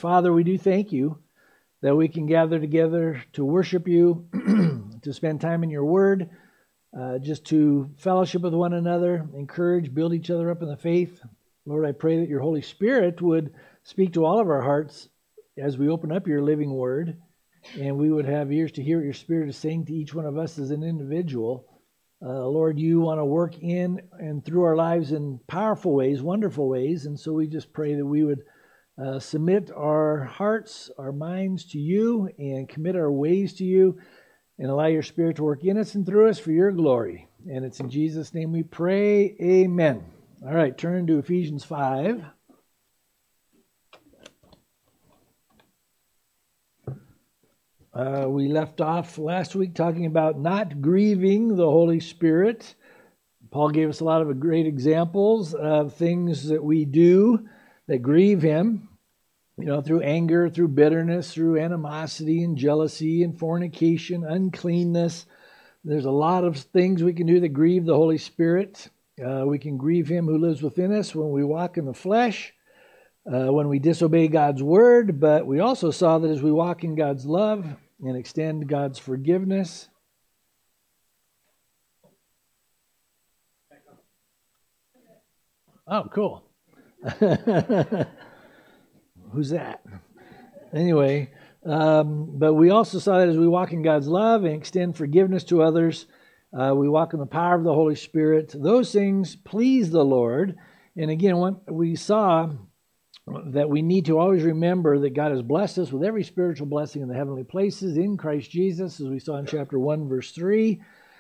Father, we do thank you that we can gather together to worship you, to spend time in your word, just to fellowship with one another, encourage, build each other up in the faith. Lord, I pray that your Holy Spirit would speak to all of our hearts as we open up your living word, and we would have ears to hear what your Spirit is saying to each one of us as an individual. Lord, you want to work in and through our lives in powerful ways, wonderful ways, and so we just pray that we would submit our hearts, our minds to you, and commit our ways to you, and allow your Spirit to work in us and through us for your glory. And it's in Jesus' name we pray. Amen. All right, turn to Ephesians 5. We left off last week talking about not grieving the Holy Spirit. Paul gave us a lot of great examples of things that we do that grieve him, through anger, through bitterness, through animosity and jealousy and fornication, uncleanness. There's a lot of things we can do that grieve the Holy Spirit. We can grieve him who lives within us when we walk in the flesh, when we disobey God's word, but we also saw that as we walk in God's love and extend God's forgiveness. Oh, cool. Who's that? Anyway, but we also saw that as we walk in God's love and extend forgiveness to others, we walk in the power of the Holy Spirit. Those things please the Lord. And again, we saw that we need to always remember that God has blessed us with every spiritual blessing in the heavenly places in Christ Jesus, as we saw in chapter 1, verse 3.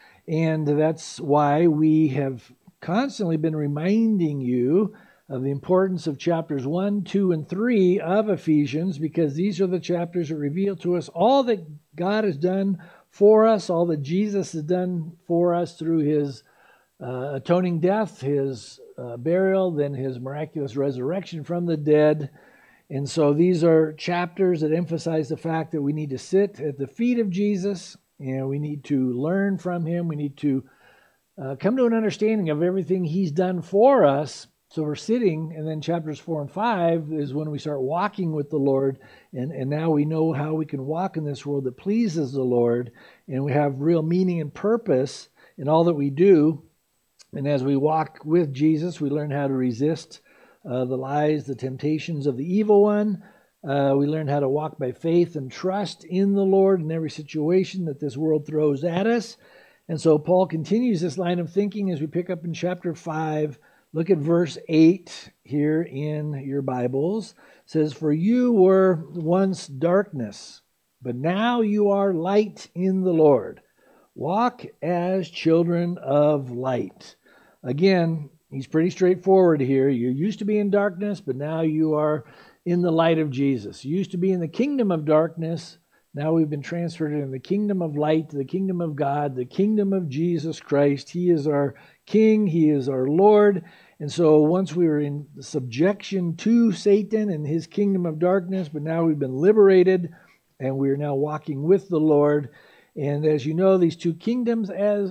And that's why we have constantly been reminding you of the importance of chapters 1, 2, and 3 of Ephesians, because these are the chapters that reveal to us all that God has done for us, all that Jesus has done for us through his atoning death, his burial, then his miraculous resurrection from the dead. And so these are chapters that emphasize the fact that we need to sit at the feet of Jesus, and we need to learn from him. We need to come to an understanding of everything he's done for us. So we're sitting, and then chapters 4 and 5 is when we start walking with the Lord, and now we know how we can walk in this world that pleases the Lord, and we have real meaning and purpose in all that we do. And as we walk with Jesus, we learn how to resist the lies, the temptations of the evil one. We learn how to walk by faith and trust in the Lord in every situation that this world throws at us. And so Paul continues this line of thinking as we pick up in chapter 5. Look at verse 8 here in your Bibles. It says, "For you were once darkness, but now you are light in the Lord. Walk as children of light." Again, he's pretty straightforward here. You used to be in darkness, but now you are in the light of Jesus. You used to be in the kingdom of darkness. Now we've been transferred in the kingdom of light, the kingdom of God, the kingdom of Jesus Christ. He is our King. He is our Lord. And so once we were in subjection to Satan and his kingdom of darkness, but now we've been liberated and we're now walking with the Lord. And as you know, these two kingdoms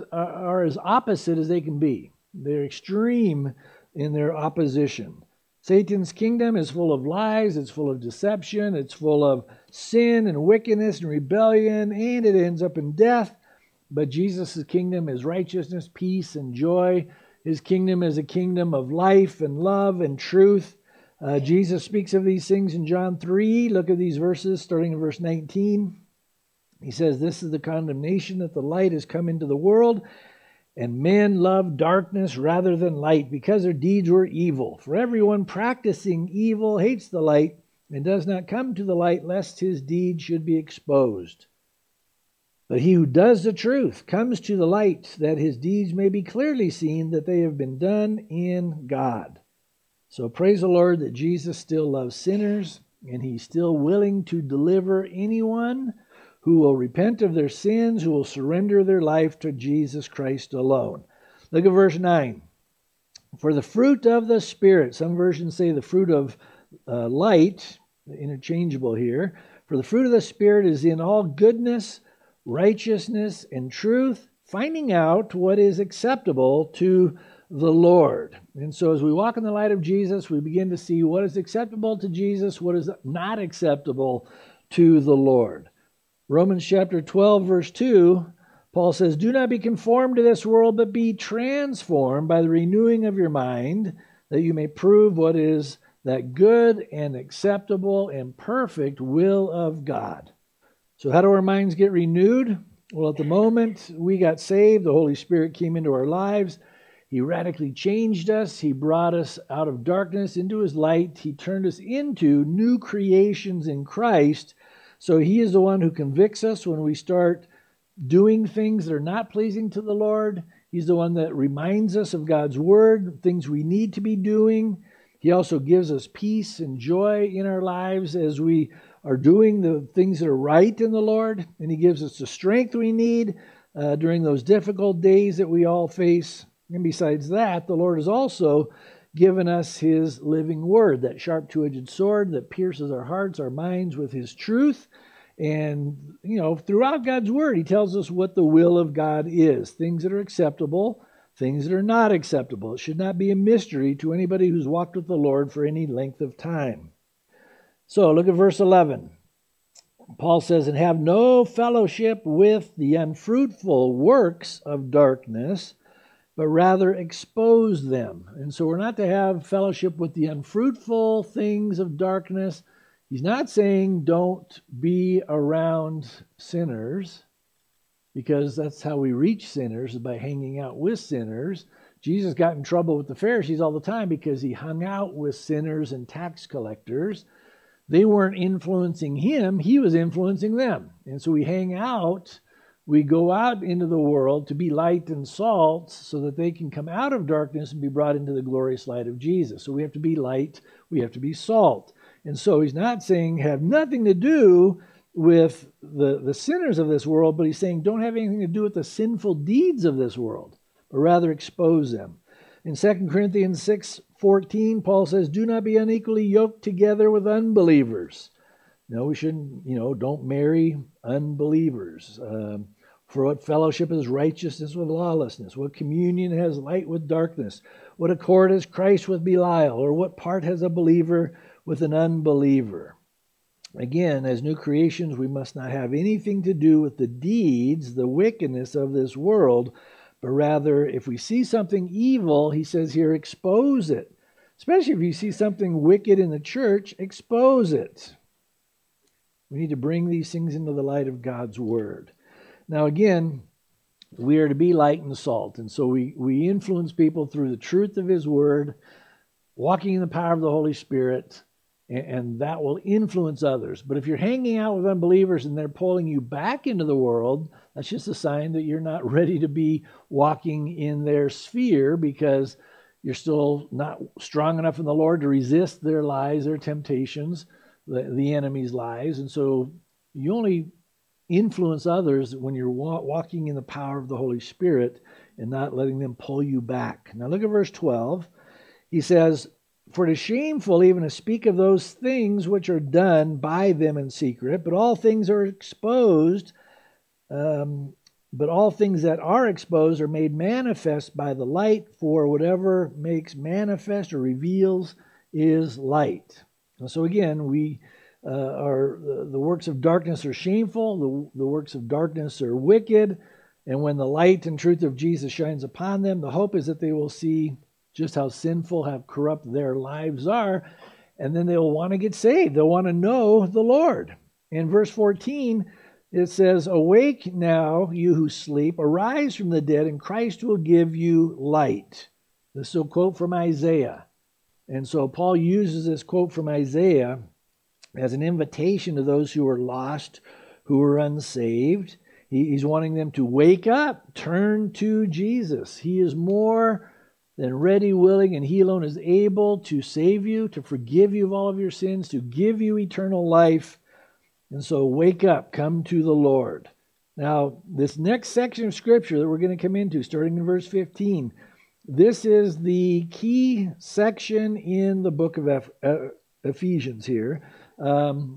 are as opposite as they can be. They're extreme in their opposition. Satan's kingdom is full of lies, it's full of deception, it's full of sin and wickedness and rebellion, and it ends up in death. But Jesus' kingdom is righteousness, peace, and joy. His kingdom is a kingdom of life and love and truth. Jesus speaks of these things in John 3. Look at these verses, starting in verse 19. He says, "This is the condemnation that the light has come into the world, and men love darkness rather than light, because their deeds were evil. For everyone practicing evil hates the light and does not come to the light, lest his deeds should be exposed. But he who does the truth comes to the light, that his deeds may be clearly seen that they have been done in God." So praise the Lord that Jesus still loves sinners, and he's still willing to deliver anyone who will repent of their sins, who will surrender their life to Jesus Christ alone. Look at verse 9. "For the fruit of the Spirit," some versions say the fruit of light, interchangeable here. "For the fruit of the Spirit is in all goodness, righteousness, and truth, finding out what is acceptable to the Lord. And so as we walk in the light of Jesus, we begin to see what is acceptable to Jesus, what is not acceptable to the Lord. Romans chapter 12, verse 2, Paul says, "Do not be conformed to this world, but be transformed by the renewing of your mind, that you may prove what is that good and acceptable and perfect will of God." So how do our minds get renewed? Well, at the moment we got saved, the Holy Spirit came into our lives. He radically changed us. He brought us out of darkness into His light. He turned us into new creations in Christ. So He is the one who convicts us when we start doing things that are not pleasing to the Lord. He's the one that reminds us of God's Word, things we need to be doing. He also gives us peace and joy in our lives as we are doing the things that are right in the Lord. And He gives us the strength we need during those difficult days that we all face. And besides that, the Lord has also given us His living Word, that sharp two-edged sword that pierces our hearts, our minds with His truth. And, throughout God's Word, He tells us what the will of God is. Things that are acceptable, things that are not acceptable. It should not be a mystery to anybody who's walked with the Lord for any length of time. So, look at verse 11. Paul says, "And have no fellowship with the unfruitful works of darkness, but rather expose them." And so we're not to have fellowship with the unfruitful things of darkness. He's not saying don't be around sinners, because that's how we reach sinners, is by hanging out with sinners. Jesus got in trouble with the Pharisees all the time because He hung out with sinners and tax collectors. They weren't influencing Him, He was influencing them. And so we go out into the world to be light and salt so that they can come out of darkness and be brought into the glorious light of Jesus. So we have to be light, we have to be salt. And so He's not saying have nothing to do with the sinners of this world, but He's saying don't have anything to do with the sinful deeds of this world, but rather expose them. In 2 Corinthians 6:14, Paul says, "Do not be unequally yoked together with unbelievers." No, we shouldn't, don't marry unbelievers. For what fellowship is righteousness with lawlessness? What communion has light with darkness? What accord has Christ with Belial? Or what part has a believer with an unbeliever? Again, as new creations, we must not have anything to do with the deeds, the wickedness of this world, but rather, if we see something evil, he says here, expose it. Especially if you see something wicked in the church, expose it. We need to bring these things into the light of God's Word. Now again, we are to be light and salt. And so we influence people through the truth of His Word, walking in the power of the Holy Spirit, and that will influence others. But if you're hanging out with unbelievers and they're pulling you back into the world, that's just a sign that you're not ready to be walking in their sphere, because you're still not strong enough in the Lord to resist their lies, their temptations, the enemy's lies. And so you only influence others when you're walking in the power of the Holy Spirit and not letting them pull you back. Now look at verse 12. He says, "For it is shameful even to speak of those things which are done by them in secret, but all things are exposed. But all things that are exposed are made manifest by the light, for whatever makes manifest or reveals is light." And so again, the works of darkness are shameful, the works of darkness are wicked, and when the light and truth of Jesus shines upon them, the hope is that they will see just how sinful, how corrupt their lives are, and then they'll want to get saved. They'll want to know the Lord. In verse 14, it says, "Awake now, you who sleep, arise from the dead, and Christ will give you light." This is a quote from Isaiah. And so Paul uses this quote from Isaiah as an invitation to those who are lost, who are unsaved. He's wanting them to wake up, turn to Jesus. He is more than ready, willing, and He alone is able to save you, to forgive you of all of your sins, to give you eternal life. And so wake up, come to the Lord. Now, this next section of Scripture that we're going to come into, starting in verse 15, this is the key section in the book of Ephesians here. All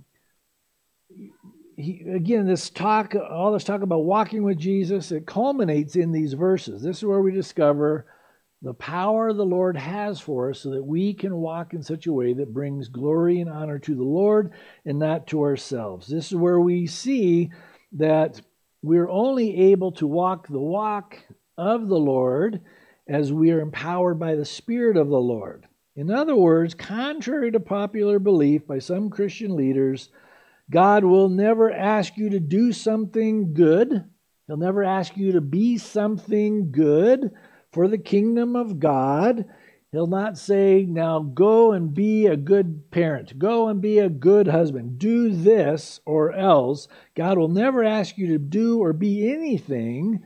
this talk about walking with Jesus, it culminates in these verses. This is where we discover the power the Lord has for us so that we can walk in such a way that brings glory and honor to the Lord and not to ourselves. This is where we see that we're only able to walk the walk of the Lord as we are empowered by the Spirit of the Lord. In other words, contrary to popular belief by some Christian leaders, God will never ask you to do something good. He'll never ask you to be something good for the kingdom of God. He'll not say, now go and be a good parent. Go and be a good husband. Do this or else. God will never ask you to do or be anything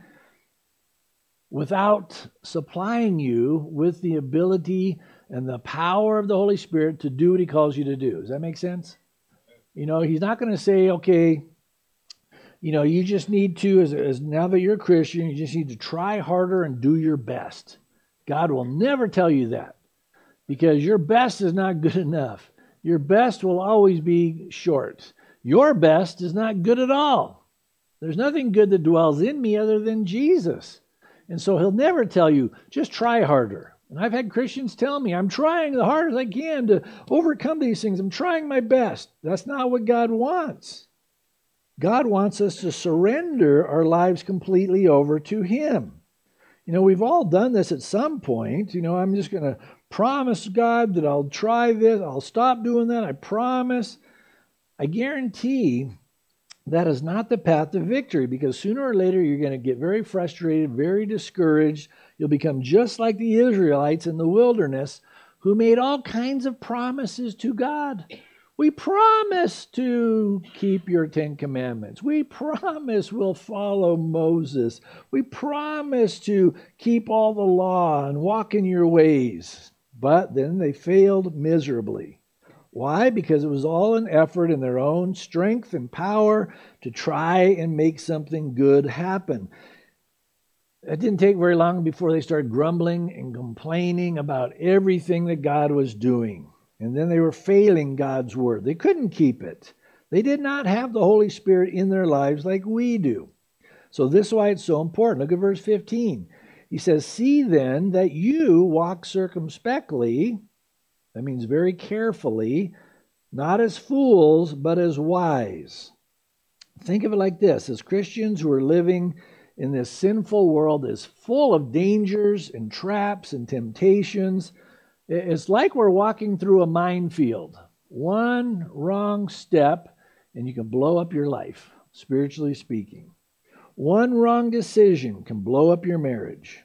without supplying you with the ability and the power of the Holy Spirit to do what He calls you to do. Does that make sense? He's not going to say, okay, you just need to, as now that you're a Christian, you just need to try harder and do your best. God will never tell you that, because your best is not good enough. Your best will always be short. Your best is not good at all. There's nothing good that dwells in me other than Jesus. And so He'll never tell you, just try harder. And I've had Christians tell me, I'm trying the hardest I can to overcome these things. I'm trying my best. That's not what God wants. God wants us to surrender our lives completely over to Him. We've all done this at some point. I'm just going to promise God that I'll try this. I'll stop doing that. I promise. I guarantee that is not the path to victory, because sooner or later you're going to get very frustrated, very discouraged. You'll become just like the Israelites in the wilderness, who made all kinds of promises to God. We promise to keep your 10 commandments. We promise we'll follow Moses. We promise to keep all the law and walk in your ways. But then they failed miserably. Why? Because it was all an effort in their own strength and power to try and make something good happen. It didn't take very long before they started grumbling and complaining about everything that God was doing. And then they were failing God's word. They couldn't keep it. They did not have the Holy Spirit in their lives like we do. So this is why it's so important. Look at verse 15. He says, see then that you walk circumspectly. That means very carefully, not as fools, but as wise. Think of it like this. As Christians who are living in this sinful world is full of dangers and traps and temptations, it's like we're walking through a minefield. One wrong step and you can blow up your life, spiritually speaking. One wrong decision can blow up your marriage.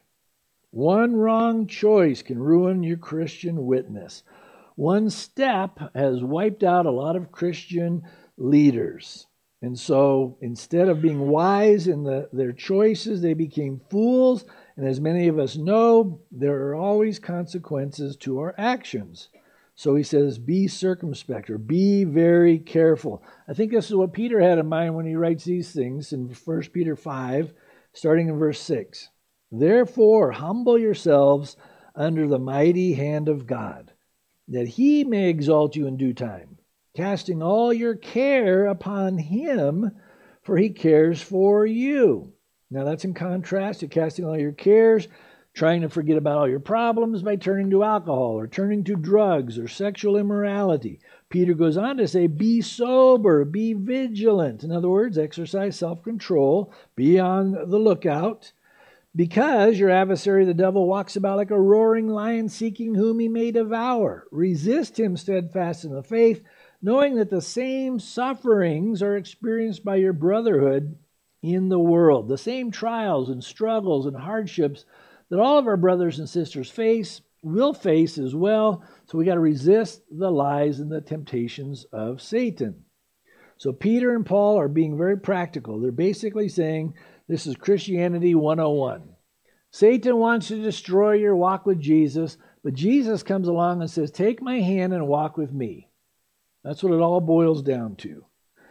One wrong choice can ruin your Christian witness. One step has wiped out a lot of Christian leaders. And so instead of being wise in their choices, they became fools. And as many of us know, there are always consequences to our actions. So he says, be circumspect, or be very careful. I think this is what Peter had in mind when he writes these things in 1 Peter 5, starting in verse 6. Therefore, humble yourselves under the mighty hand of God, that He may exalt you in due time, casting all your care upon Him, for He cares for you. Now that's in contrast to casting all your cares, trying to forget about all your problems by turning to alcohol or turning to drugs or sexual immorality. Peter goes on to say, be sober, be vigilant. In other words, exercise self-control, be on the lookout, because your adversary, the devil, walks about like a roaring lion seeking whom he may devour. Resist him steadfast in the faith, knowing that the same sufferings are experienced by your brotherhood in the world. The same trials and struggles and hardships that all of our brothers and sisters will face as well. So we got to resist the lies and the temptations of Satan. So Peter and Paul are being very practical. They're basically saying this is Christianity 101. Satan wants to destroy your walk with Jesus, but Jesus comes along and says, take my hand and walk with me. That's what it all boils down to.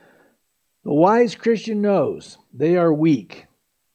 The wise Christian knows they are weak,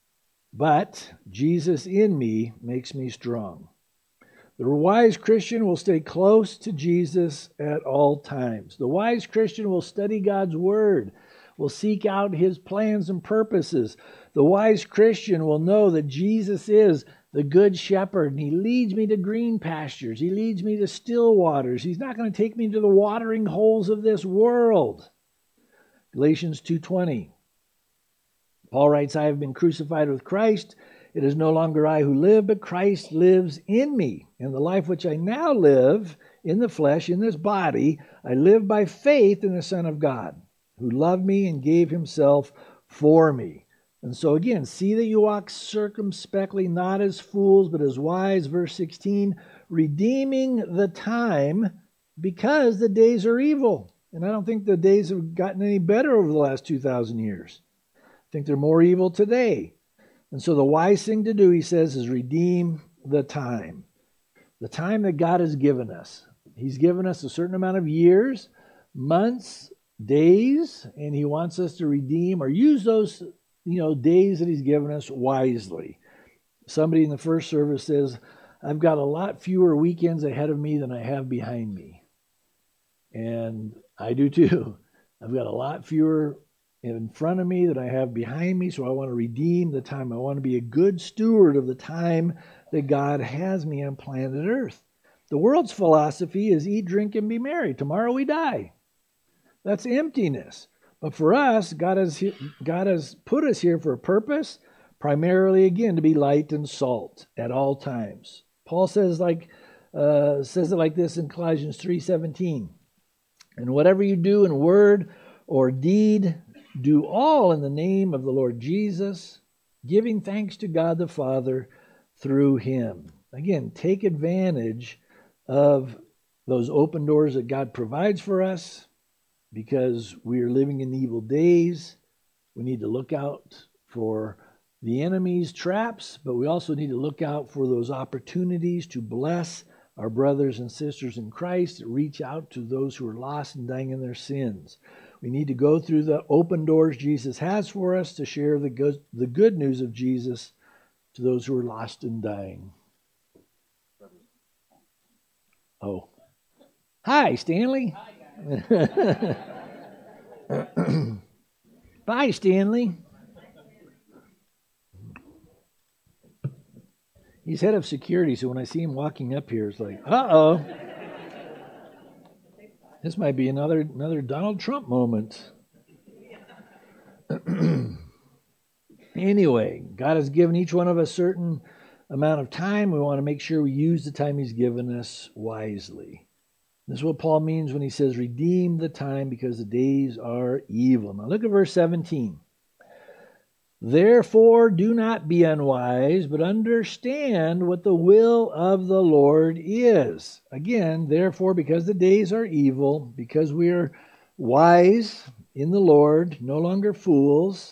but Jesus in me makes me strong. The wise Christian will stay close to Jesus at all times. The wise Christian will study God's word, will seek out His plans and purposes. The wise Christian will know that Jesus is the good shepherd, and he leads me to green pastures. He leads me to still waters. He's not going to take me to the watering holes of this world. Galatians 2:20. Paul writes, I have been crucified with Christ. It is no longer I who live, but Christ lives in me. And the life which I now live in the flesh, in this body, I live by faith in the Son of God, who loved me and gave himself for me. And so again, see that you walk circumspectly, not as fools, but as wise. Verse 16, redeeming the time because the days are evil. And I don't think the days have gotten any better over the last 2,000 years. I think they're more evil today. And so the wise thing to do, he says, is redeem the time. The time that God has given us. He's given us a certain amount of years, months, days, and he wants us to redeem or use those days that he's given us wisely. Somebody in the first service says, I've got a lot fewer weekends ahead of me than I have behind me. And I do too. I've got a lot fewer in front of me than I have behind me, so I want to redeem the time. I want to be a good steward of the time that God has me on planet Earth. The world's philosophy is eat, drink, and be merry. Tomorrow we die. That's emptiness. But for us, God has put us here for a purpose, primarily, again, to be light and salt at all times. Paul says it like this in Colossians 3:17. And whatever you do in word or deed, do all in the name of the Lord Jesus, giving thanks to God the Father through him. Again, take advantage of those open doors that God provides for us. Because we are living in evil days, we need to look out for the enemy's traps, but we also need to look out for those opportunities to bless our brothers and sisters in Christ, reach out to those who are lost and dying in their sins. We need to go through the open doors Jesus has for us to share the good news of Jesus to those who are lost and dying. Oh. Hi, Stanley. Hi. Bye, Stanley. He's head of security, so when I see him walking up here, it's like, uh-oh. This might be another Donald Trump moment. Anyway, God has given each one of us a certain amount of time. We want to make sure we use the time he's given us wisely. This is what Paul means when he says, redeem the time because the days are evil. Now look at verse 17. Therefore, do not be unwise, but understand what the will of the Lord is. Again, therefore, because the days are evil, because we are wise in the Lord, no longer fools,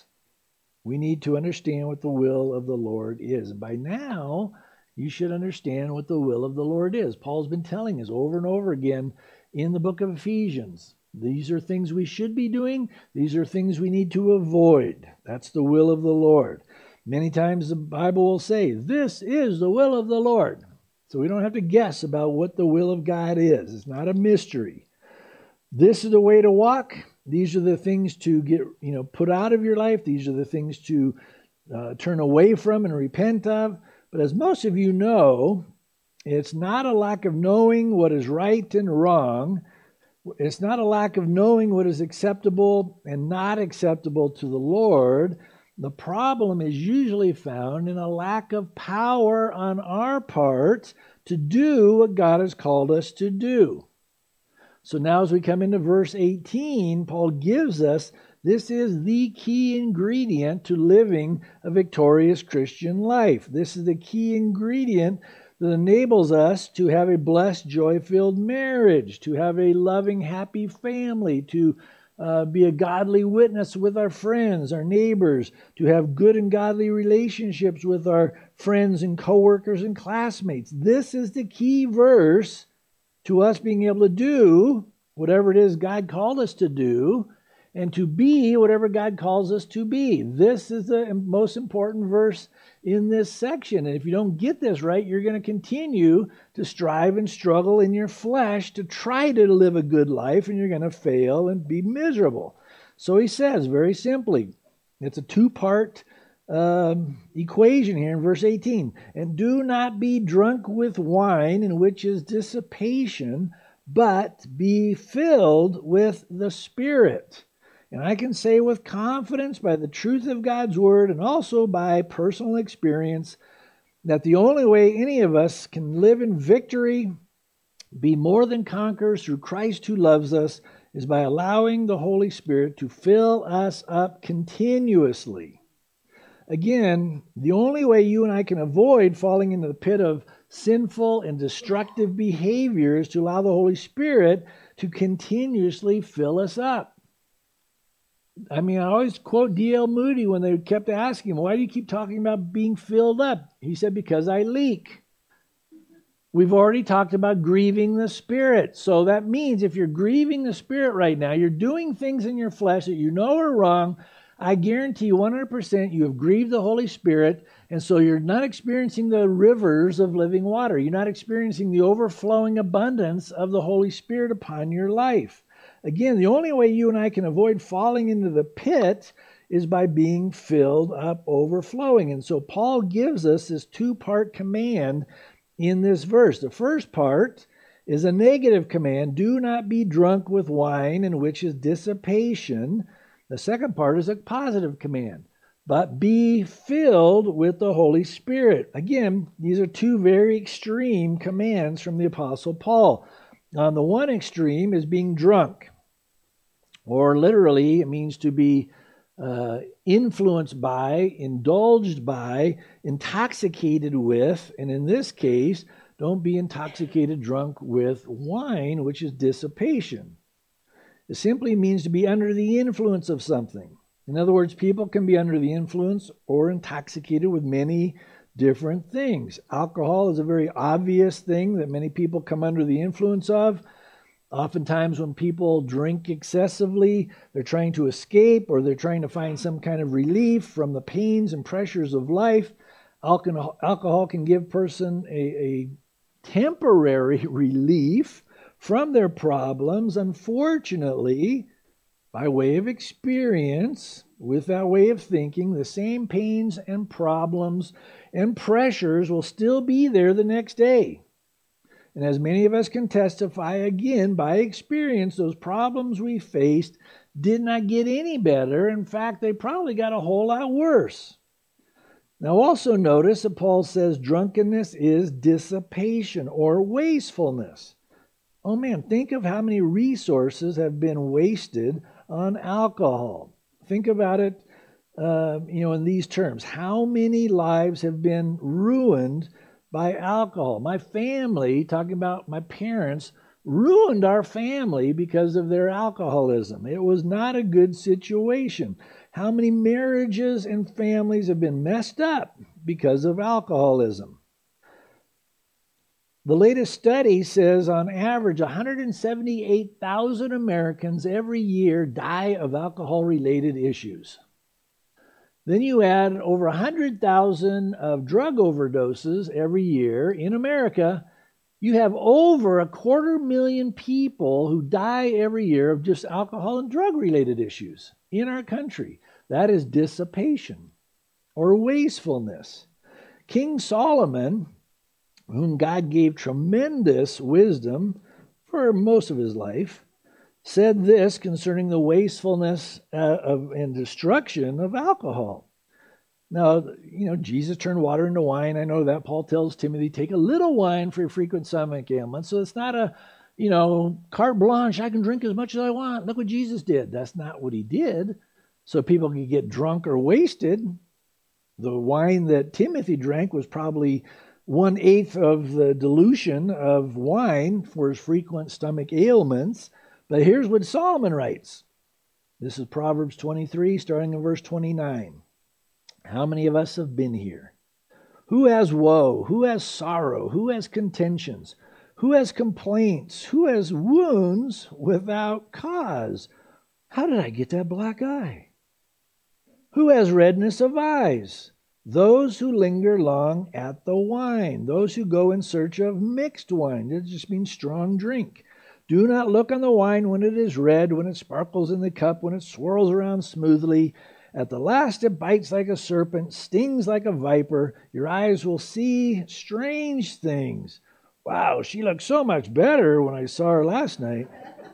we need to understand what the will of the Lord is. And by now, you should understand what the will of the Lord is. Paul's been telling us over and over again in the book of Ephesians. These are things we should be doing. These are things we need to avoid. That's the will of the Lord. Many times the Bible will say, this is the will of the Lord. So we don't have to guess about what the will of God is. It's not a mystery. This is the way to walk. These are the things to get, put out of your life. These are the things to turn away from and repent of. But as most of you know, it's not a lack of knowing what is right and wrong. It's not a lack of knowing what is acceptable and not acceptable to the Lord. The problem is usually found in a lack of power on our part to do what God has called us to do. So now as we come into verse 18, Paul gives us this is the key ingredient to living a victorious Christian life. This is the key ingredient that enables us to have a blessed, joy-filled marriage, to have a loving, happy family, to be a godly witness with our friends, our neighbors, to have good and godly relationships with our friends and coworkers and classmates. This is the key verse to us being able to do whatever it is God called us to do, and to be whatever God calls us to be. This is the most important verse in this section. And if you don't get this right, you're going to continue to strive and struggle in your flesh to try to live a good life, and you're going to fail and be miserable. So he says, very simply, it's a two-part equation here in verse 18. And do not be drunk with wine, in which is dissipation, but be filled with the Spirit. And I can say with confidence by the truth of God's word and also by personal experience that the only way any of us can live in victory, be more than conquerors through Christ who loves us, is by allowing the Holy Spirit to fill us up continuously. Again, the only way you and I can avoid falling into the pit of sinful and destructive behavior is to allow the Holy Spirit to continuously fill us up. I mean, I always quote D.L. Moody when they kept asking him, why do you keep talking about being filled up? He said, because I leak. We've already talked about grieving the Spirit. So that means if you're grieving the Spirit right now, you're doing things in your flesh that you know are wrong, I guarantee you 100% you have grieved the Holy Spirit, and so you're not experiencing the rivers of living water. You're not experiencing the overflowing abundance of the Holy Spirit upon your life. Again, the only way you and I can avoid falling into the pit is by being filled up, overflowing. And so Paul gives us this two-part command in this verse. The first part is a negative command, do not be drunk with wine, in which is dissipation. The second part is a positive command, but be filled with the Holy Spirit. Again, these are two very extreme commands from the Apostle Paul. On the one extreme is being drunk, or literally it means to be influenced by, indulged by, intoxicated with, and in this case, don't be intoxicated, drunk with wine, which is dissipation. It simply means to be under the influence of something. In other words, people can be under the influence or intoxicated with many different things. Alcohol is a very obvious thing that many people come under the influence of. Oftentimes when people drink excessively, they're trying to escape or they're trying to find some kind of relief from the pains and pressures of life. Alcohol can give a person a temporary relief from their problems. Unfortunately, by way of experience, with that way of thinking, the same pains and problems and pressures will still be there the next day. And as many of us can testify, again, by experience, those problems we faced did not get any better. In fact, they probably got a whole lot worse. Now also notice that Paul says drunkenness is dissipation or wastefulness. Oh man, think of how many resources have been wasted on alcohol. Think about it, in these terms. How many lives have been ruined by alcohol? My family, talking about my parents, ruined our family because of their alcoholism. It was not a good situation. How many marriages and families have been messed up because of alcoholism? The latest study says on average 178,000 Americans every year die of alcohol-related issues. Then you add over 100,000 of drug overdoses every year in America. You have over 250,000 people who die every year of just alcohol and drug-related issues in our country. That is dissipation or wastefulness. King Solomon, whom God gave tremendous wisdom for most of his life, said this concerning the wastefulness and destruction of alcohol. Now, Jesus turned water into wine. I know that. Paul tells Timothy, take a little wine for your frequent stomach ailments. So it's not a, carte blanche, I can drink as much as I want. Look what Jesus did. That's not what he did. So people could get drunk or wasted. The wine that Timothy drank was probably 1/8 of the dilution of wine for his frequent stomach ailments. But here's what Solomon writes. This is Proverbs 23, starting in verse 29. How many of us have been here? Who has woe? Who has sorrow? Who has contentions? Who has complaints? Who has wounds without cause? How did I get that black eye? Who has redness of eyes? Those who linger long at the wine. Those who go in search of mixed wine. That just means strong drink. Do not look on the wine when it is red, when it sparkles in the cup, when it swirls around smoothly, At the last it bites like a serpent, stings like a viper. Your eyes will see strange things. Wow, she looked so much better when I saw her last night.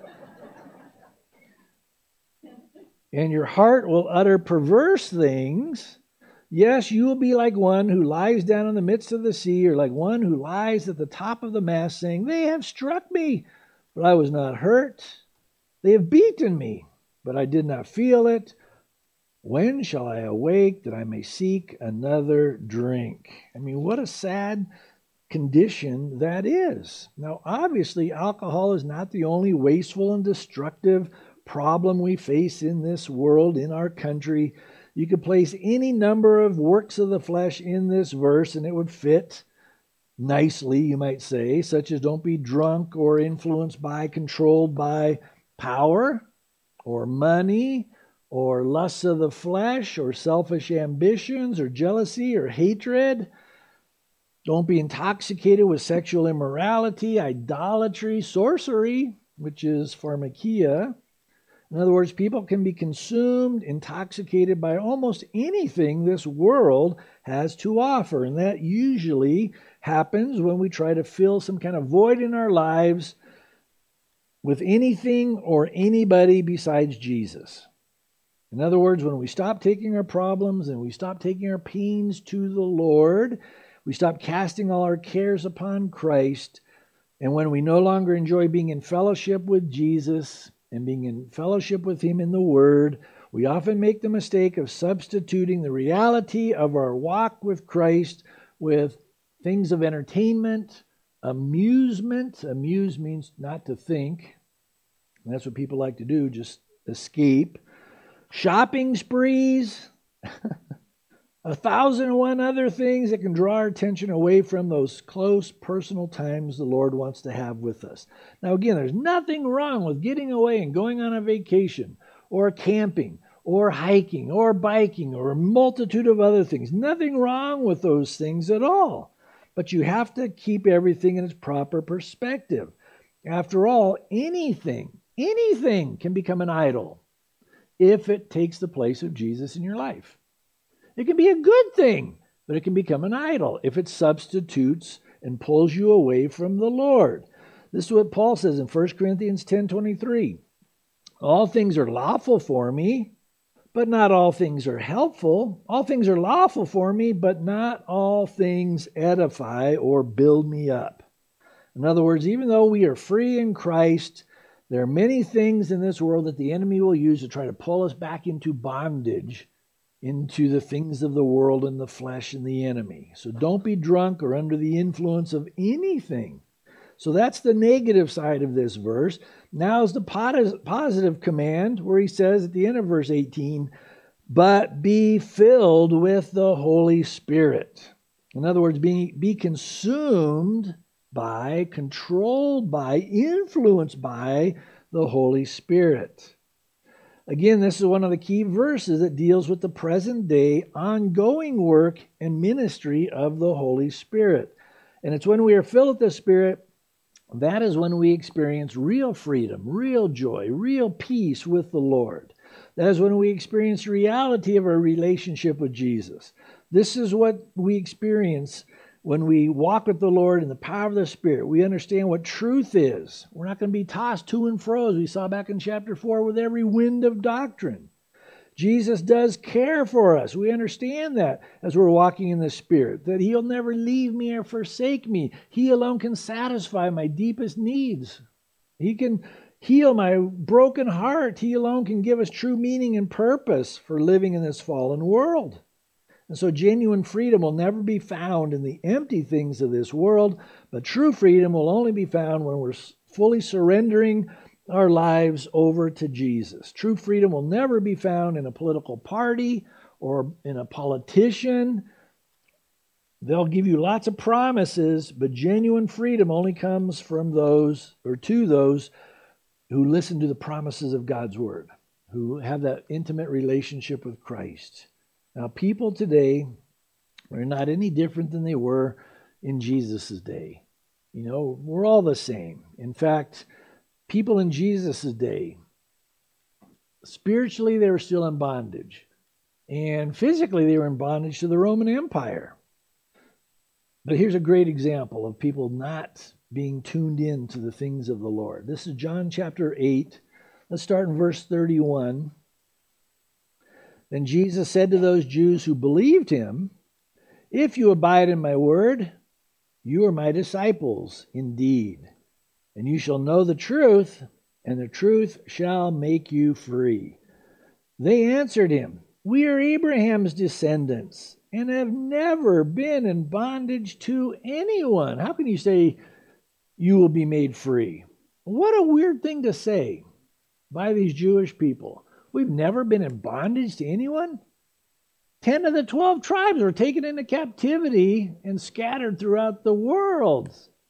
And your heart will utter perverse things. Yes, you will be like one who lies down in the midst of the sea, or like one who lies at the top of the mast, saying, They have struck me, but I was not hurt. They have beaten me, but I did not feel it. When shall I awake that I may seek another drink? I mean, what a sad condition that is. Now, obviously, alcohol is not the only wasteful and destructive problem we face in this world, in our country. You could place any number of works of the flesh in this verse and it would fit nicely, you might say, such as don't be drunk or influenced by, controlled by power or money or lusts of the flesh or selfish ambitions or jealousy or hatred. Don't be intoxicated with sexual immorality, idolatry, sorcery, which is pharmakia. In other words, people can be consumed, intoxicated by almost anything this world has to offer. And that usually happens when we try to fill some kind of void in our lives with anything or anybody besides Jesus. In other words, when we stop taking our problems and we stop taking our pains to the Lord, we stop casting all our cares upon Christ, and when we no longer enjoy being in fellowship with Jesus and being in fellowship with Him in the Word, we often make the mistake of substituting the reality of our walk with Christ with things of entertainment, amusement. Amuse means not to think. And that's what people like to do, just escape. Shopping sprees, 1,001 other things that can draw our attention away from those close personal times the Lord wants to have with us. Now again, there's nothing wrong with getting away and going on a vacation or camping or hiking or biking or a multitude of other things. Nothing wrong with those things at all. But you have to keep everything in its proper perspective. After all, anything can become an idol if it takes the place of Jesus in your life. It can be a good thing, but it can become an idol if it substitutes and pulls you away from the Lord. This is what Paul says in 1 Corinthians 10:23. All things are lawful for me, but not all things are helpful. All things are lawful for me, but not all things edify or build me up. In other words, even though we are free in Christ, there are many things in this world that the enemy will use to try to pull us back into bondage, into the things of the world and the flesh and the enemy. So don't be drunk or under the influence of anything. So that's the negative side of this verse. Now is the positive command where he says at the end of verse 18, but be filled with the Holy Spirit. In other words, be consumed by, controlled by, influenced by the Holy Spirit. Again, this is one of the key verses that deals with the present day ongoing work and ministry of the Holy Spirit. And it's when we are filled with the Spirit, that is when we experience real freedom, real joy, real peace with the Lord. That is when we experience the reality of our relationship with Jesus. This is what we experience when we walk with the Lord in the power of the Spirit. We understand what truth is. We're not going to be tossed to and fro, as we saw back in chapter 4, with every wind of doctrine. Jesus does care for us. We understand that as we're walking in the Spirit, that He'll never leave me or forsake me. He alone can satisfy my deepest needs. He can heal my broken heart. He alone can give us true meaning and purpose for living in this fallen world. And so genuine freedom will never be found in the empty things of this world, but true freedom will only be found when we're fully surrendering our lives over to Jesus. True freedom will never be found in a political party or in a politician. They'll give you lots of promises, but genuine freedom only comes from those, or to those, who listen to the promises of God's Word, who have that intimate relationship with Christ. Now, people today are not any different than they were in Jesus' day. You know, we're all the same. In fact, people in Jesus' day, spiritually, they were still in bondage. And physically, they were in bondage to the Roman Empire. But here's a great example of people not being tuned in to the things of the Lord. This is John chapter 8. Let's start in verse 31. Then Jesus said to those Jews who believed him, "If you abide in my word, you are my disciples indeed, and you shall know the truth, and the truth shall make you free." They answered him, "We are Abraham's descendants and have never been in bondage to anyone. How can you say you will be made free?" What a weird thing to say by these Jewish people. We've never been in bondage to anyone? 10 of the 12 tribes were taken into captivity and scattered throughout the world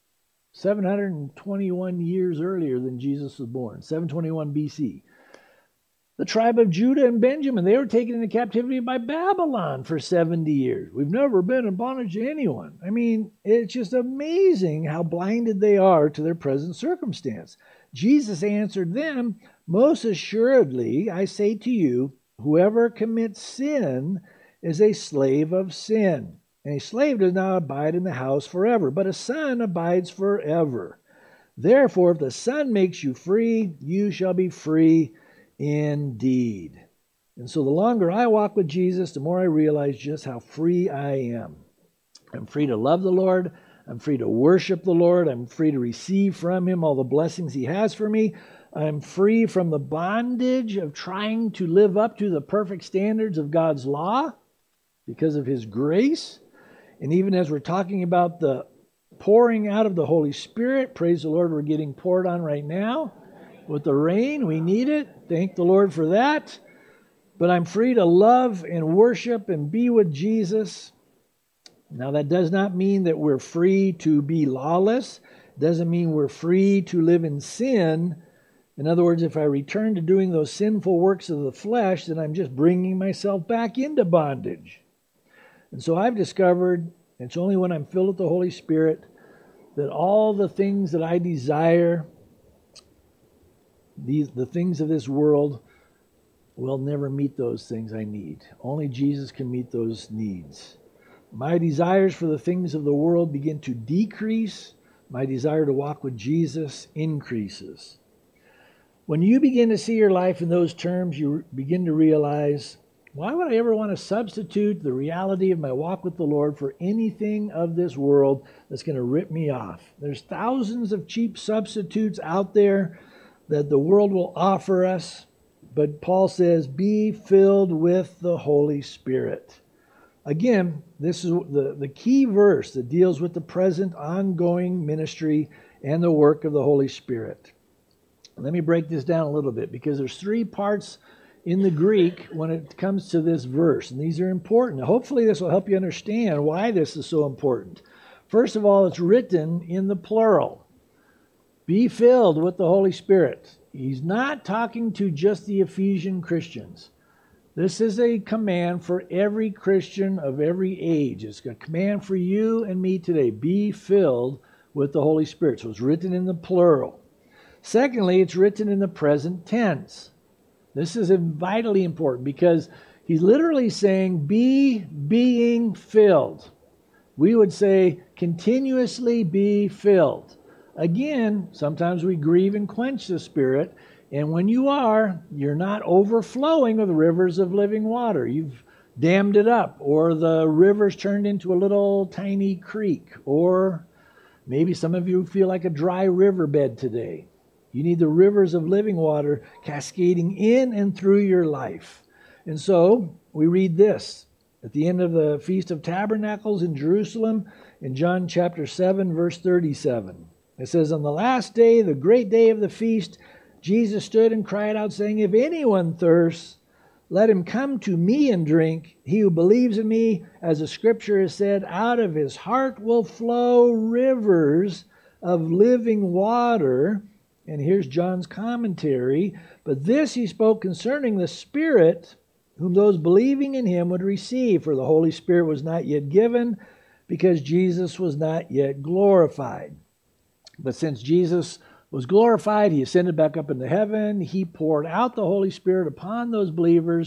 721 years earlier than Jesus was born, 721 BC. The tribe of Judah and Benjamin, they were taken into captivity by Babylon for 70 years. We've never been in bondage to anyone. I mean, it's just amazing how blinded they are to their present circumstance. Jesus answered them, "Most assuredly, I say to you, whoever commits sin is a slave of sin. And a slave does not abide in the house forever, but a son abides forever. Therefore, if the Son makes you free, you shall be free indeed." And so the longer I walk with Jesus, the more I realize just how free I am. I'm free to love the Lord. I'm free to worship the Lord. I'm free to receive from him all the blessings he has for me. I'm free from the bondage of trying to live up to the perfect standards of God's law because of his grace. And even as we're talking about the pouring out of the Holy Spirit, praise the Lord, we're getting poured on right now with the rain. We need it. Thank the Lord for that. But I'm free to love and worship and be with Jesus. Now, that does not mean that we're free to be lawless. It doesn't mean we're free to live in sin. In other words, if I return to doing those sinful works of the flesh, then I'm just bringing myself back into bondage. And so I've discovered, it's only when I'm filled with the Holy Spirit, that all the things that I desire, the things of this world, will never meet those things I need. Only Jesus can meet those needs. My desires for the things of the world begin to decrease. My desire to walk with Jesus increases. When you begin to see your life in those terms, you begin to realize, why would I ever want to substitute the reality of my walk with the Lord for anything of this world that's going to rip me off? There's thousands of cheap substitutes out there that the world will offer us. But Paul says, be filled with the Holy Spirit. Again, this is the key verse that deals with the present ongoing ministry and the work of the Holy Spirit. Let me break this down a little bit, because there's 3 parts in the Greek when it comes to this verse, and these are important. Hopefully this will help you understand why this is so important. First of all, it's written in the plural. Be filled with the Holy Spirit. He's not talking to just the Ephesian Christians. This is a command for every Christian of every age. It's a command for you and me today. Be filled with the Holy Spirit. So it's written in the plural. Secondly, it's written in the present tense. This is vitally important because he's literally saying, be being filled. We would say, continuously be filled. Again, sometimes we grieve and quench the Spirit. And when you are, you're not overflowing with rivers of living water. You've dammed it up, or the river's turned into a little tiny creek, or maybe some of you feel like a dry riverbed today. You need the rivers of living water cascading in and through your life. And so we read this at the end of the Feast of Tabernacles in Jerusalem in John chapter 7, verse 37. It says, on the last day, the great day of the feast, Jesus stood and cried out, saying, if anyone thirsts, let him come to me and drink. He who believes in me, as the scripture has said, out of his heart will flow rivers of living water. And here's John's commentary. But this he spoke concerning the Spirit, whom those believing in him would receive. For the Holy Spirit was not yet given, because Jesus was not yet glorified. But since Jesus was glorified, he ascended back up into heaven. He poured out the Holy Spirit upon those believers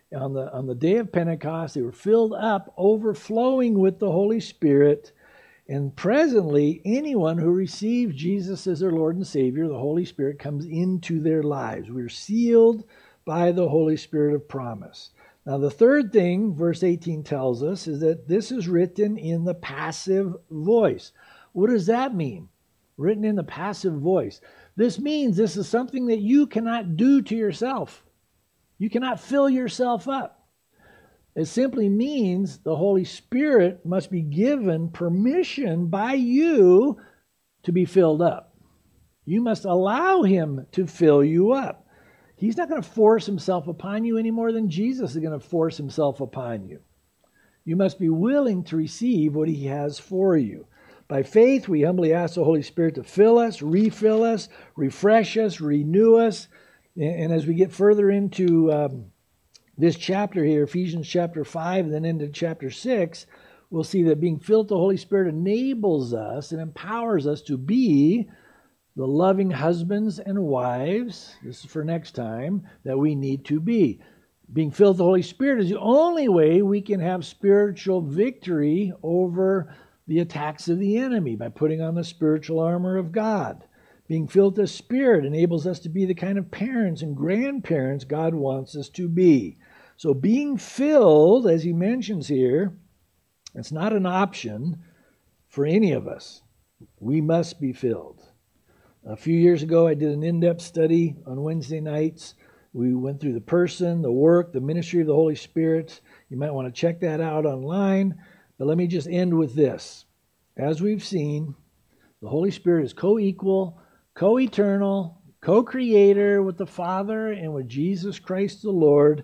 On the day of Pentecost, they were filled up, overflowing with the Holy Spirit. And presently, anyone who receives Jesus as their Lord and Savior, the Holy Spirit comes into their lives. We're sealed by the Holy Spirit of promise. Now, the third thing, verse 18 tells us, is that this is written in the passive voice. What does that mean? Written in the passive voice. This means this is something that you cannot do to yourself. You cannot fill yourself up. It simply means the Holy Spirit must be given permission by you to be filled up. You must allow Him to fill you up. He's not going to force Himself upon you any more than Jesus is going to force Himself upon you. You must be willing to receive what He has for you. By faith, we humbly ask the Holy Spirit to fill us, refill us, refresh us, renew us. And as we get further into this chapter here, Ephesians chapter 5, and then into chapter 6, we'll see that being filled with the Holy Spirit enables us and empowers us to be the loving husbands and wives, this is for next time, that we need to be. Being filled with the Holy Spirit is the only way we can have spiritual victory over the attacks of the enemy, by putting on the spiritual armor of God. Being filled with the Spirit enables us to be the kind of parents and grandparents God wants us to be. So being filled, as he mentions here, it's not an option for any of us. We must be filled. A few years ago, I did an in-depth study on Wednesday nights. We went through the person, the work, the ministry of the Holy Spirit. You might want to check that out online. But let me just end with this. As we've seen, the Holy Spirit is co-equal, co-eternal, co-creator with the Father and with Jesus Christ the Lord.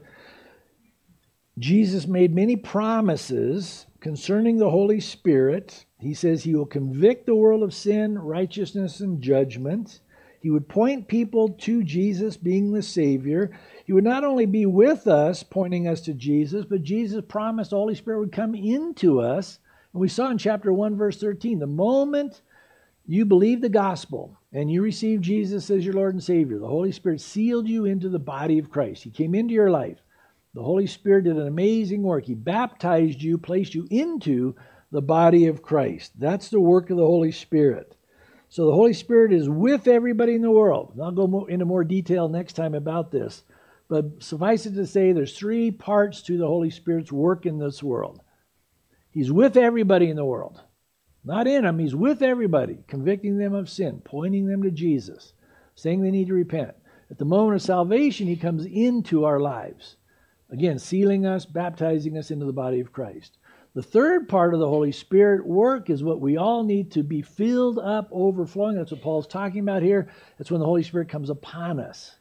Jesus made many promises concerning the Holy Spirit. He says He will convict the world of sin, righteousness, and judgment. He would point people to Jesus being the Savior. He would not only be with us, pointing us to Jesus, but Jesus promised the Holy Spirit would come into us. And we saw in chapter 1, verse 13, the moment you believe the gospel and you receive Jesus as your Lord and Savior, the Holy Spirit sealed you into the body of Christ. He came into your life. The Holy Spirit did an amazing work. He baptized you, placed you into the body of Christ. That's the work of the Holy Spirit. So the Holy Spirit is with everybody in the world. And I'll go into more detail next time about this. But suffice it to say, there's three parts to the Holy Spirit's work in this world. He's with everybody in the world. Not in them, He's with everybody, convicting them of sin, pointing them to Jesus, saying they need to repent. At the moment of salvation, He comes into our lives. Again, sealing us, baptizing us into the body of Christ. The third part of the Holy Spirit work is what we all need to be filled up, overflowing. That's what Paul's talking about here. That's when the Holy Spirit comes upon us.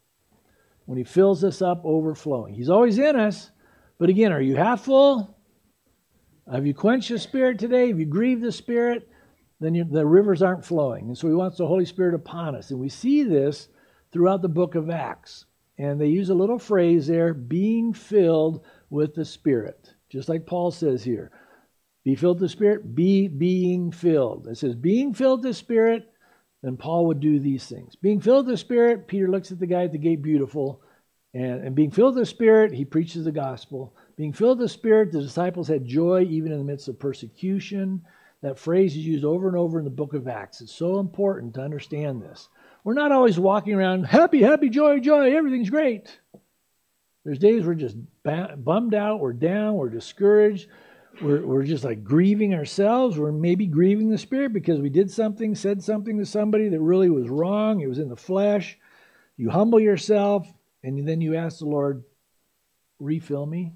When He fills us up, overflowing. He's always in us. But again, are you half full? Have you quenched the Spirit today? Have you grieved the Spirit? Then the rivers aren't flowing. And so He wants the Holy Spirit upon us. And we see this throughout the book of Acts. And they use a little phrase there, being filled with the Spirit. Just like Paul says here. Be filled with the Spirit, be being filled. It says being filled with the Spirit, then Paul would do these things. Being filled with the Spirit, Peter looks at the guy at the gate beautiful. And being filled with the Spirit, he preaches the gospel. Being filled with the Spirit, the disciples had joy even in the midst of persecution. That phrase is used over and over in the book of Acts. It's so important to understand this. We're not always walking around, happy, happy, joy, joy, everything's great. There's days we're just bummed out, we're down, we're discouraged. We're just like grieving ourselves. We're maybe grieving the Spirit because we did something, said something to somebody that really was wrong. It was in the flesh. You humble yourself, and then you ask the Lord, refill me,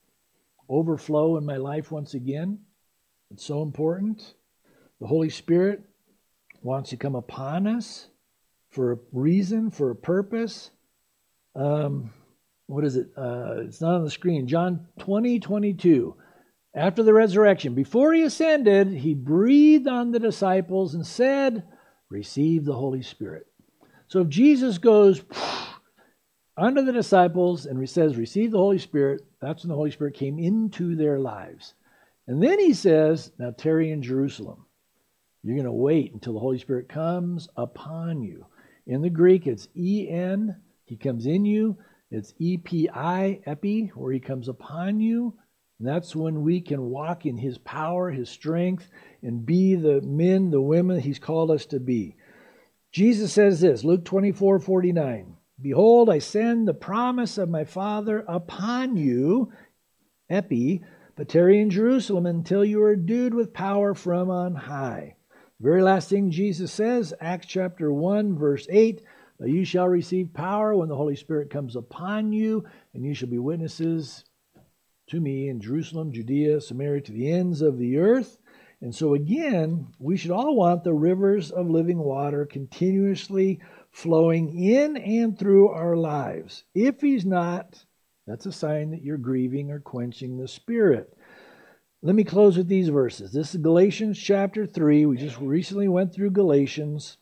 overflow in my life once again. It's so important. The Holy Spirit wants to come upon us for a reason, for a purpose. What is it? It's not on the screen. John 20:22. After the resurrection, before He ascended, He breathed on the disciples and said, receive the Holy Spirit. So if Jesus goes onto the disciples and says, receive the Holy Spirit, that's when the Holy Spirit came into their lives. And then He says, now tarry in Jerusalem. You're going to wait until the Holy Spirit comes upon you. In the Greek, it's en. He comes in you. It's EPI, epi, where he comes upon you. And that's when we can walk in his power, his strength, and be the men, the women he's called us to be. Jesus says this, Luke 24:49. Behold, I send the promise of my Father upon you, epi, but tarry in Jerusalem until you are endued with power from on high. The very last thing Jesus says, Acts chapter 1, verse 8, but you shall receive power when the Holy Spirit comes upon you, and you shall be witnesses to me in Jerusalem, Judea, Samaria, to the ends of the earth. And so again, we should all want the rivers of living water continuously flowing in and through our lives. If he's not, that's a sign that you're grieving or quenching the Spirit. Let me close with these verses. This is Galatians chapter 3. We just recently went through Galatians.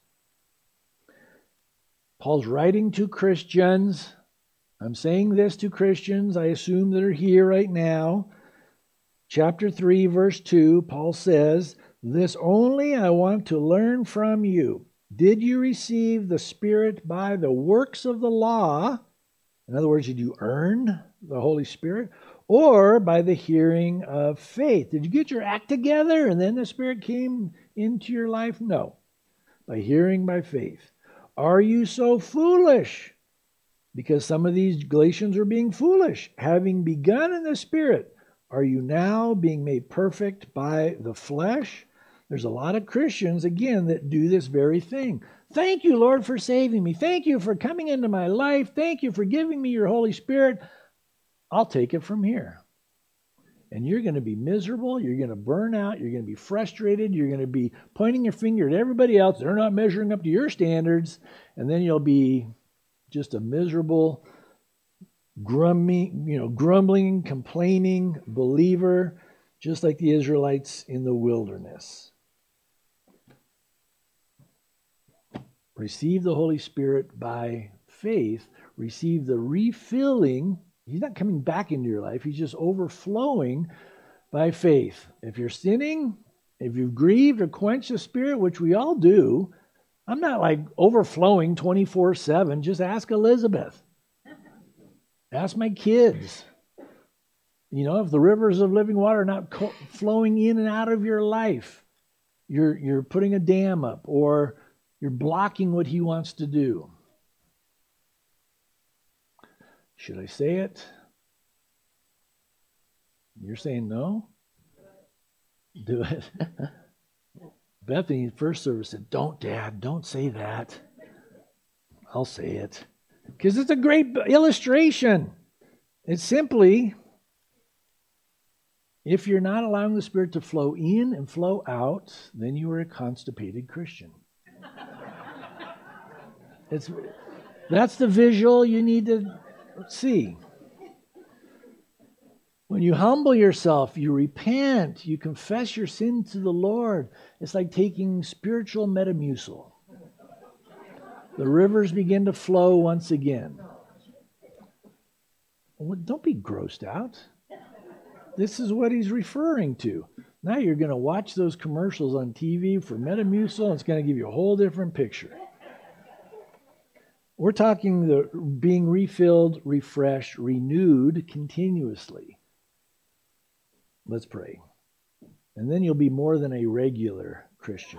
Paul's writing to Christians. I'm saying this to Christians, I assume, that are here right now. Chapter 3, verse 2, Paul says, this only I want to learn from you. Did you receive the Spirit by the works of the law? In other words, did you earn the Holy Spirit? Or by the hearing of faith? Did you get your act together and then the Spirit came into your life? No. By hearing by faith. Are you so foolish? Because some of these Galatians are being foolish. Having begun in the Spirit, are you now being made perfect by the flesh? There's a lot of Christians, again, that do this very thing. Thank you, Lord, for saving me. Thank you for coming into my life. Thank you for giving me your Holy Spirit. I'll take it from here. And you're going to be miserable. You're going to burn out. You're going to be frustrated. You're going to be pointing your finger at everybody else. They're not measuring up to your standards. And then you'll be just a miserable, grumbling, complaining believer, just like the Israelites in the wilderness. Receive the Holy Spirit by faith. Receive the refilling. He's not coming back into your life. He's just overflowing by faith. If you're sinning, if you've grieved or quenched the Spirit, which we all do, I'm not like overflowing 24/7. Just ask Elizabeth. Ask my kids. If the rivers of living water are not flowing in and out of your life, you're putting a dam up or you're blocking what he wants to do. Should I say it? You're saying no? Do it. Bethany, first service, said, don't, Dad, don't say that. I'll say it. Because it's a great illustration. It's simply, if you're not allowing the Spirit to flow in and flow out, then you are a constipated Christian. That's the visual you need to see. When you humble yourself, you repent, you confess your sin to the Lord. It's like taking spiritual Metamucil. The rivers begin to flow once again. Well, don't be grossed out. This is what he's referring to. Now you're going to watch those commercials on TV for Metamucil, and it's going to give you a whole different picture. We're talking the being refilled, refreshed, renewed continuously. Let's pray. And then you'll be more than a regular Christian.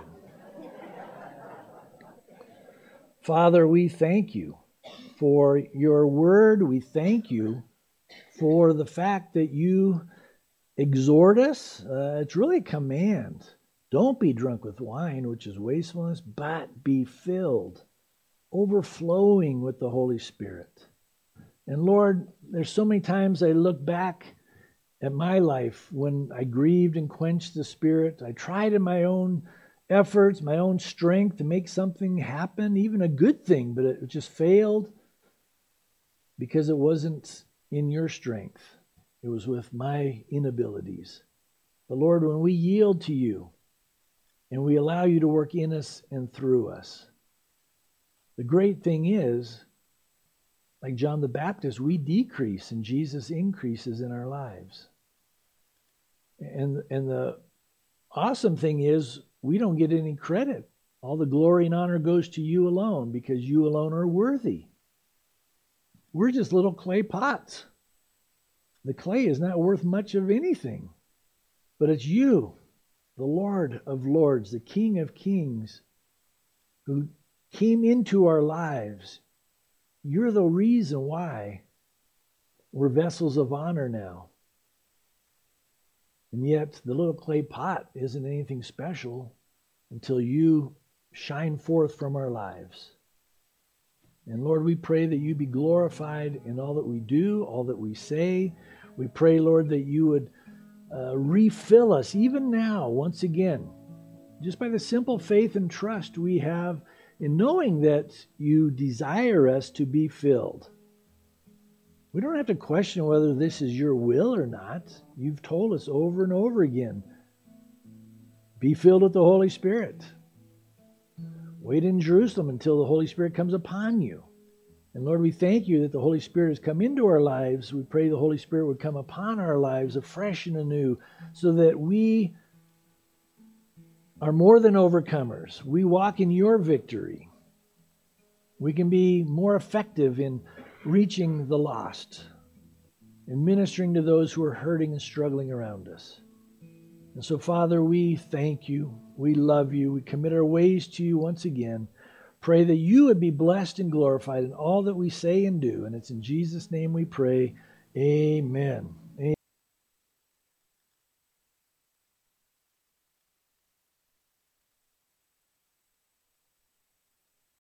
Father, we thank you for your word. We thank you for the fact that you exhort us. It's really a command. Don't be drunk with wine, which is wastefulness, but be filled, overflowing with the Holy Spirit. And Lord, there's so many times I look back at my life when I grieved and quenched the Spirit. I tried in my own efforts, my own strength to make something happen, even a good thing, but it just failed because it wasn't in your strength. It was with my inabilities. But Lord, when we yield to you and we allow you to work in us and through us, the great thing is, like John the Baptist, we decrease and Jesus increases in our lives. And the awesome thing is we don't get any credit. All the glory and honor goes to you alone because you alone are worthy. we're just little clay pots. The clay is not worth much of anything, but it's you, the Lord of Lords, the King of Kings, who came into our lives. You're the reason why we're vessels of honor now. And yet the little clay pot isn't anything special until you shine forth from our lives. And Lord, we pray that you be glorified in all that we do, all that we say. We pray, Lord, that you would refill us even now, once again, just by the simple faith and trust we have in knowing that you desire us to be filled. We don't have to question whether this is your will or not. You've told us over and over again, be filled with the Holy Spirit. Wait in Jerusalem until the Holy Spirit comes upon you. And Lord, we thank you that the Holy Spirit has come into our lives. We pray the Holy Spirit would come upon our lives afresh and anew so that we are more than overcomers. We walk in your victory. We can be more effective in reaching the lost and ministering to those who are hurting and struggling around us. And so, Father, we thank you. We love you. We commit our ways to you once again. Pray that you would be blessed and glorified in all that we say and do. And it's in Jesus' name we pray. Amen.